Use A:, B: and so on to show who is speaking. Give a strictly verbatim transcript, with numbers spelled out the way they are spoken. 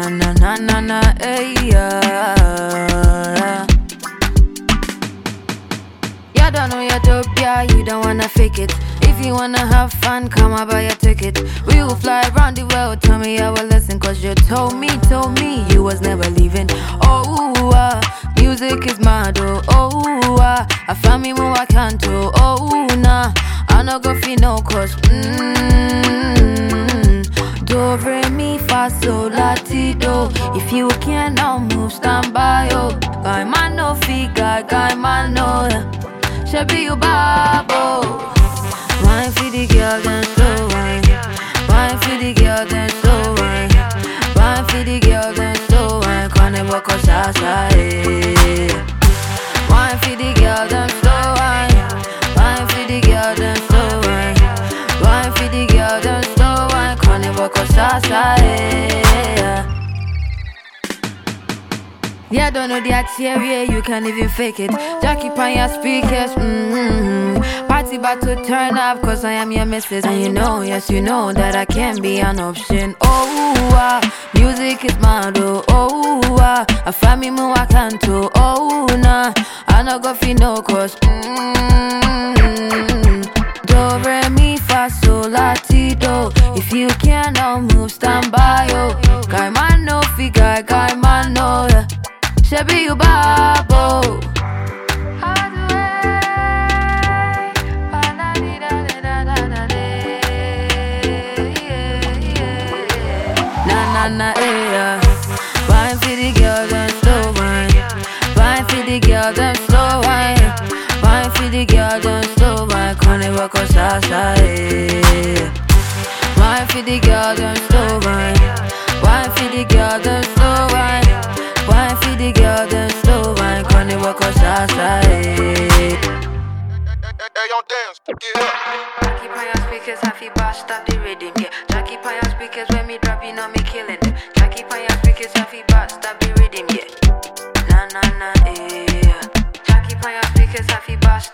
A: na na na na na, eh, yeah. You don't know your dope, yeah, you don't wanna fake it. If you wanna have fun, come and buy a ticket. We will fly around the world, tell me our lesson. Cause you told me, told me you was never leaving. Oh, uh, music is mad, oh, oh, uh, I found me more I can't do, oh, nah. I no go feel no cause, mmm. Do, re, mi, fa, sol, la, ti, do. If you can't now move, stand by, oh. Guy man no figure, guy man no, yeah. Be you babo. Wine for the girl, then slow wine. Wine for the girl, then slow wine. Wine for the girl, then slow wine. Carnival cause outside. Wine for the girl, then slow wine. Wine for the girl, then slow wine. Wine for the girl, then slow wine. Carnival cause outside. Yeah, don't know that area, you can't even fake it. Jackie pan your speakers, mm-hmm. Party about to turn up, cause I am your missus. And you know, yes you know, that I can be an option. Oh, uh, music is mad, oh, oh, uh, I find me more I can't do, oh, nah. I no go feel no cause, mm-hmm. Do, re, mi, fa, sol, la, ti, do. If you can't now move, stand by, oh. Guy man no figure, guy man no, yeah. Be you babo. Na na na, eh. Wine for the girl, then slow wine. Wine for the girl, then slow wine. Wine for the girl, then slow wine. Carnival cause outside. Wine for the girl, then slow wine. Wine for the girl, then slow wine. Wine for the girl, then slow wine. Carnival cause outside.
B: Hey, yo, dance, get up.
A: Jackie pan your speakers, happy bass, stop the rhythm, yeah. Jackie pan your speakers, when me drop, you know me killing them. Jackie pan your speakers, happy bass, stop the rhythm, yeah. Na na na, eh. Jackie pan your speakers, happy bass.